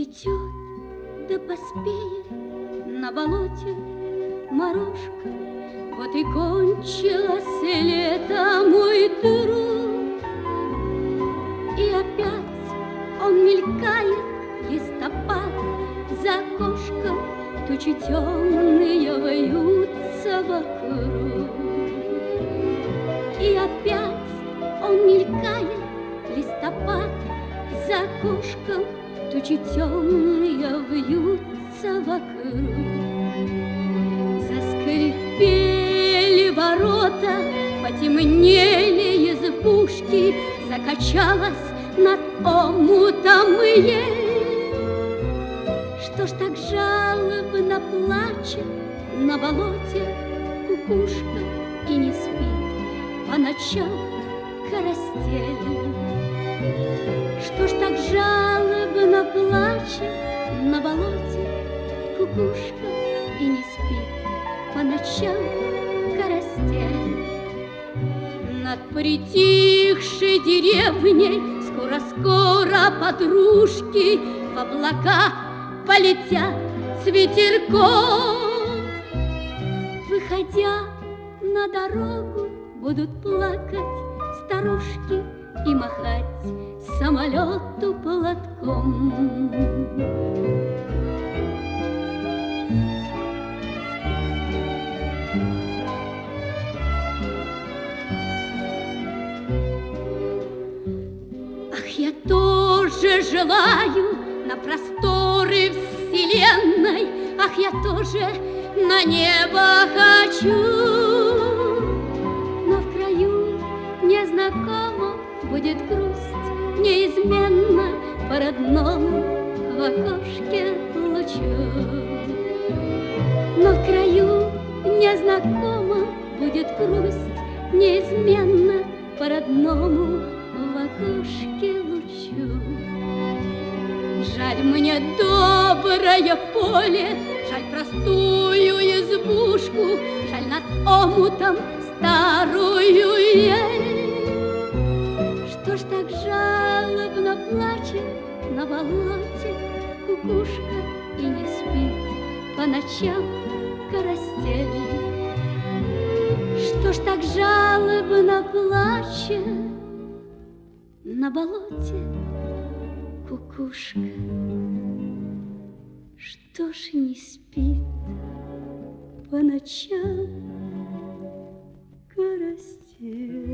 Придет, да поспеет на болоте морожка. Вот и кончилось лето, мой друг. И опять он мелькает, листопад, за окошком тучи темные вьются вокруг. И опять он мелькает, листопад, за окошком тучи темные вьются вокруг. Заскрипели ворота, потемнели избушки, закачалась над омутом ель. Что ж так жалобно плачет на болоте кукушка и не спит по ночам карастель? Что ж так жалобно плачет на болоте кукушка и не спит по ночам карастель? Над притихшей деревней скоро-скоро подружки в облака полетят с ветерком. Выходя на дорогу, будут плакать старушки и махать самолету платком. Ах, я тоже желаю на просторы вселенной, ах, я тоже на небо хочу. Но в краю незнакомо будет грусть неизменно по-родному в окошке лучу. Но в краю незнакомо будет грусть неизменно по-родному в окошке лучу. Жаль мне доброе поле, жаль простую избушку, жаль над омутом старую ель. Что ж так жалобно плачет на болоте кукушка и не спит по ночам карастель? Что ж так жалобно плачет на болоте кукушка? Что ж не спит по ночам карастель?